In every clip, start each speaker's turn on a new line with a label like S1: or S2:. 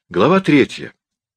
S1: Глава 3.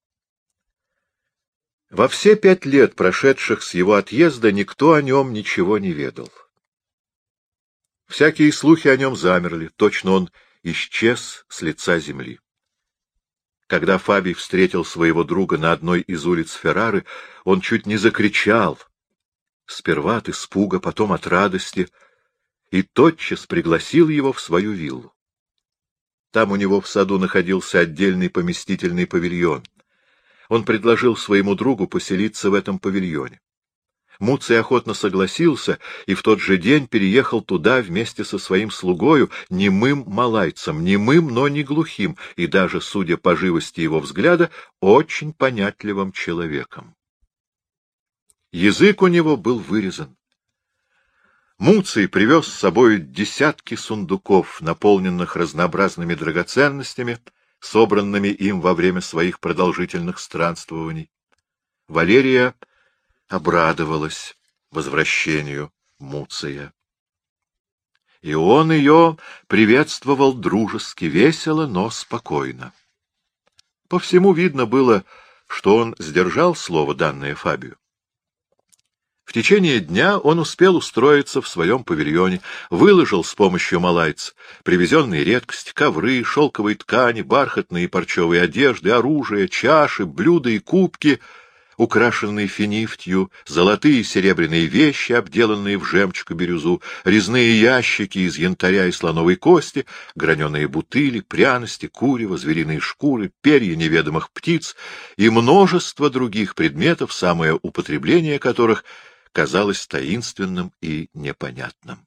S1: Во все 5 лет, прошедших с его отъезда, никто о нем ничего не ведал. Всякие слухи о нем замерли, точно он исчез с лица земли. Когда Фабий встретил своего друга на одной из улиц Феррары, он чуть не закричал, сперва от испуга, потом от радости, и тотчас пригласил его в свою виллу. Там у него в саду находился отдельный поместительный павильон. Он предложил своему другу поселиться в этом павильоне. Муций охотно согласился и в тот же день переехал туда вместе со своим слугою, немым малайцем, немым, но не глухим, и даже, судя по живости его взгляда, очень понятливым человеком. Язык у него был вырезан. Муций привез с собой десятки сундуков, наполненных разнообразными драгоценностями, собранными им во время своих продолжительных странствований. Валерия обрадовалась возвращению Муция. И он ее приветствовал дружески, весело, но спокойно. По всему видно было, что он сдержал слово, данное Фабию. В течение дня он успел устроиться в своем павильоне, выложил с помощью малайца привезенные редкости, ковры, шелковые ткани, бархатные и парчевые одежды, оружие, чаши, блюда и кубки, украшенные финифтью, золотые и серебряные вещи, обделанные в жемчуг и бирюзу, резные ящики из янтаря и слоновой кости, граненые бутыли, пряности, курево, звериные шкуры, перья неведомых птиц и множество других предметов, самое употребление которых казалось таинственным и непонятным.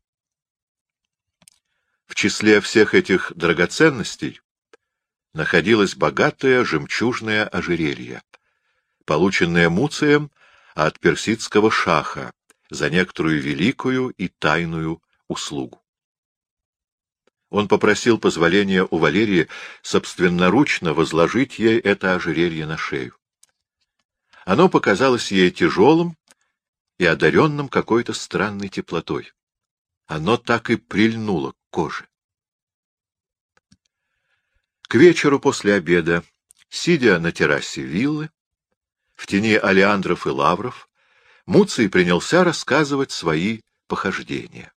S1: В числе всех этих драгоценностей находилось богатое жемчужное ожерелье, полученное Муцием от персидского шаха за некоторую великую и тайную услугу. Он попросил позволения у Валерии собственноручно возложить ей это ожерелье на шею. Оно показалось ей тяжелым и одаренным какой-то странной теплотой. Оно так и прильнуло к коже. К вечеру после обеда, сидя на террасе виллы, в тени олеандров и лавров, Муций принялся рассказывать свои похождения.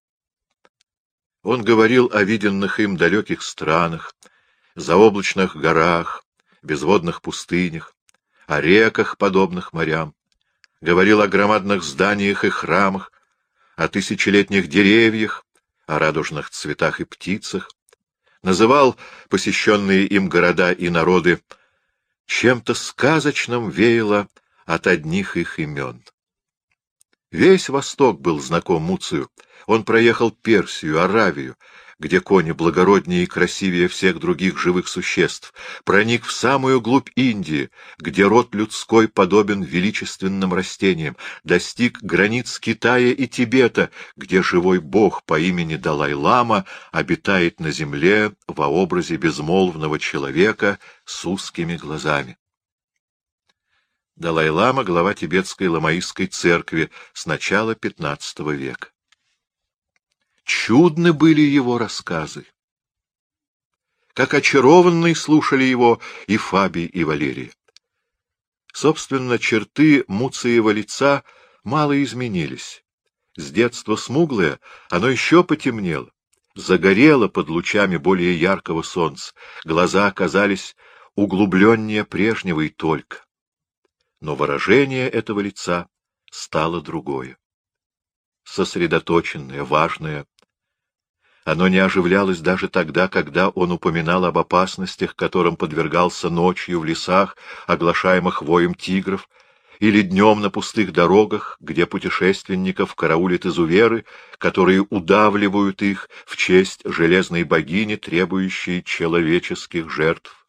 S1: Он говорил о виденных им далеких странах, заоблачных горах, безводных пустынях, о реках, подобных морям, говорил о громадных зданиях и храмах, о тысячелетних деревьях, о радужных цветах и птицах, называл посещенные им города и народы, чем-то сказочным веяло от одних их имен. Весь Восток был знаком Муцию. Он проехал Персию, Аравию, где кони благороднее и красивее всех других живых существ, проник в самую глубь Индии, где род людской подобен величественным растениям, достиг границ Китая и Тибета, где живой бог по имени Далай-лама обитает на земле во образе безмолвного человека с узкими глазами. Далай-лама — глава тибетской ламаистской церкви с начала XV века. Чудны были его рассказы. Как очарованные слушали его и Фабий, и Валерия. Собственно, черты Муциева лица мало изменились. С детства смуглое оно еще потемнело, загорело под лучами более яркого солнца, глаза оказались углубленнее прежнего и только. Но выражение этого лица стало другое. Сосредоточенное, важное. Оно не оживлялось даже тогда, когда он упоминал об опасностях, которым подвергался ночью в лесах, оглашаемых воем тигров, или днем на пустых дорогах, где путешественников караулят изуверы, которые удавливают их в честь железной богини, требующей человеческих жертв.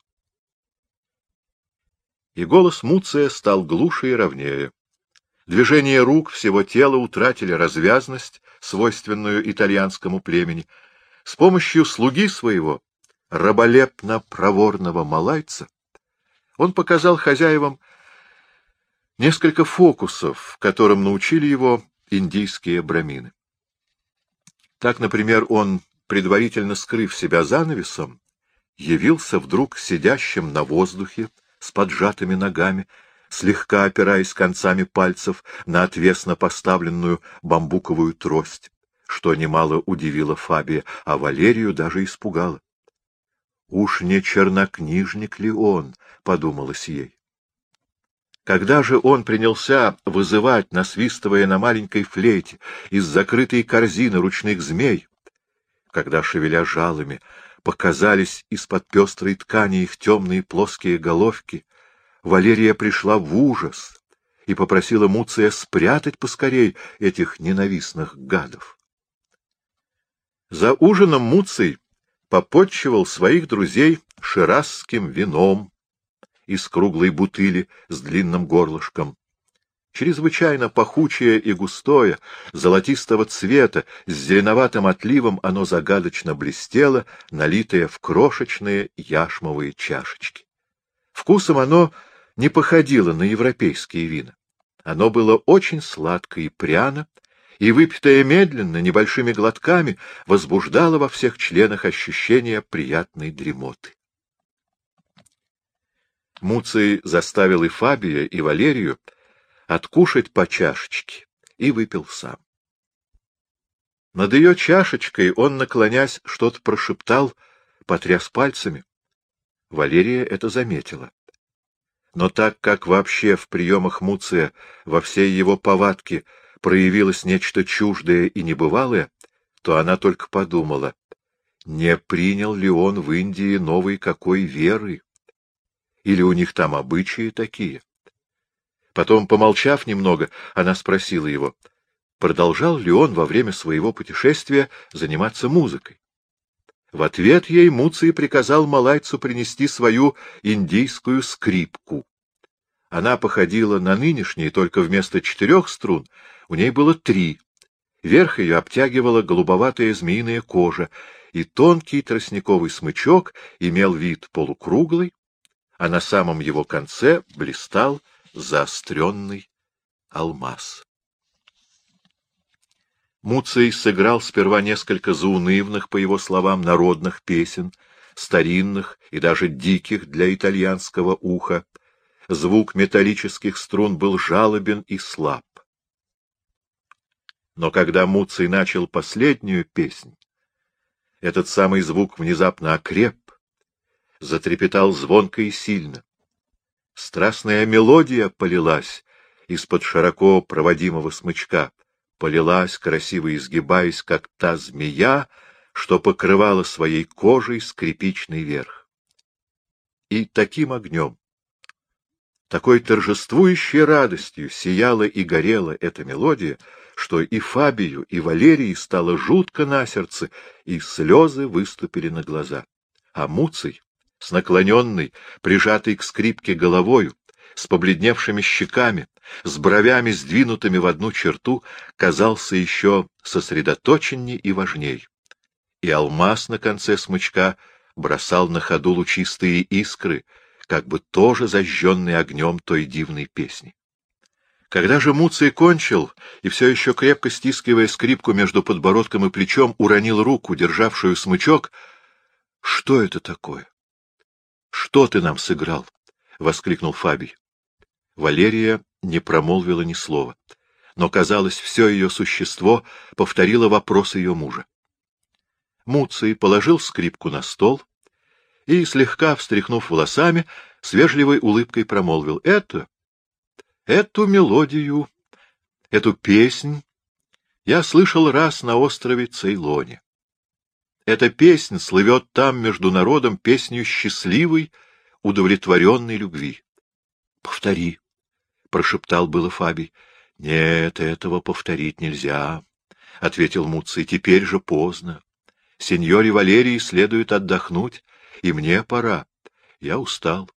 S1: И голос Муция стал глуше и ровнее. Движения рук всего тела утратили развязность, свойственную итальянскому племени. С помощью слуги своего, раболепно-проворного малайца, он показал хозяевам несколько фокусов, которым научили его индийские брамины. Так, например, он, предварительно скрыв себя занавесом, явился вдруг сидящим на воздухе с поджатыми ногами, слегка опираясь концами пальцев на отвесно поставленную бамбуковую трость, что немало удивило Фабия, а Валерию даже испугало. «Уж не чернокнижник ли он?» — подумалось ей. Когда же он принялся вызывать, насвистывая на маленькой флейте, из закрытой корзины ручных змей, когда, шевеля жалами, показались из-под пестрой ткани их темные плоские головки, Валерия пришла в ужас и попросила Муция спрятать поскорей этих ненавистных гадов. За ужином Муций попотчевал своих друзей ширазским вином из круглой бутыли с длинным горлышком. Чрезвычайно пахучее и густое, золотистого цвета, с зеленоватым отливом оно загадочно блестело, налитое в крошечные яшмовые чашечки. Вкусом оно не походило на европейские вина. Оно было очень сладко и пряно, и, выпитое медленно, небольшими глотками, возбуждало во всех членах ощущение приятной дремоты. Муций заставил и Фабия, и Валерию откушать по чашечке и выпил сам. Над ее чашечкой он, наклонясь, что-то прошептал, потряс пальцами. Валерия это заметила. Но так как вообще в приемах Муция во всей его повадке проявилось нечто чуждое и небывалое, то она только подумала, не принял ли он в Индии новой какой веры, или у них там обычаи такие. Потом, помолчав немного, она спросила его, продолжал ли он во время своего путешествия заниматься музыкой. В ответ ей Муций приказал малайцу принести свою индийскую скрипку. Она походила на нынешние, только вместо 4 струн у ней было 3. Верх ее обтягивала голубоватая змеиная кожа, и тонкий тростниковый смычок имел вид полукруглый, а на самом его конце блистал заостренный алмаз. Муций сыграл сперва несколько заунывных, по его словам, народных песен, старинных и даже диких для итальянского уха. Звук металлических струн был жалобен и слаб. Но когда Муций начал последнюю песнь, этот самый звук внезапно окреп, затрепетал звонко и сильно. Страстная мелодия полилась из-под широко проводимого смычка, полилась, красиво изгибаясь, как та змея, что покрывала своей кожей скрипичный верх. И таким огнем, такой торжествующей радостью сияла и горела эта мелодия, что и Фабию, и Валерии стало жутко на сердце, и слезы выступили на глаза. А Муций, с наклоненной, прижатой к скрипке головою, с побледневшими щеками, с бровями сдвинутыми в одну черту, казался еще сосредоточенней и важней. И алмаз на конце смычка бросал на ходу лучистые искры, как бы тоже зажженные огнем той дивной песни. Когда же Муций кончил, и все еще крепко стискивая скрипку между подбородком и плечом, уронил руку, державшую смычок, — что это такое? — Что ты нам сыграл? — воскликнул Фабий. Валерия не промолвила ни слова, но, казалось, все ее существо повторило вопрос ее мужа. Муций положил скрипку на стол и, слегка встряхнув волосами, с вежливой улыбкой промолвил: Эту мелодию, эту песнь я слышал раз на острове Цейлоне. Эта песнь слывет там между народом песнью счастливой, удовлетворенной любви. — Повтори, — прошептал было Фабий. — Нет, этого повторить нельзя, — ответил Муций. — Теперь же поздно. Сеньоре Валерии следует отдохнуть, и мне пора. Я устал.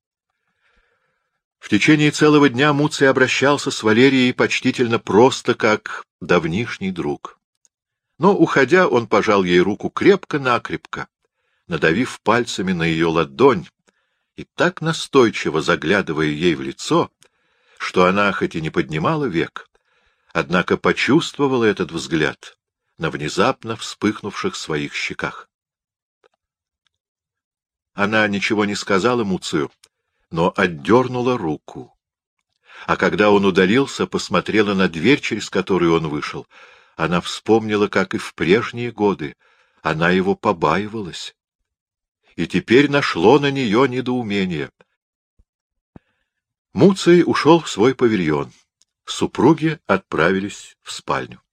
S1: В течение целого дня Муций обращался с Валерией почтительно просто, как давнишний друг. Но, уходя, он пожал ей руку крепко-накрепко, надавив пальцами на ее ладонь и так настойчиво заглядывая ей в лицо, что она хоть и не поднимала век, однако почувствовала этот взгляд на внезапно вспыхнувших своих щеках. Она ничего не сказала Муцию, но отдернула руку. А когда он удалился, посмотрела на дверь, через которую он вышел. Она вспомнила, как и в прежние годы. Она его побаивалась. И теперь нашло на нее недоумение. Муций ушел в свой павильон. Супруги отправились в спальню.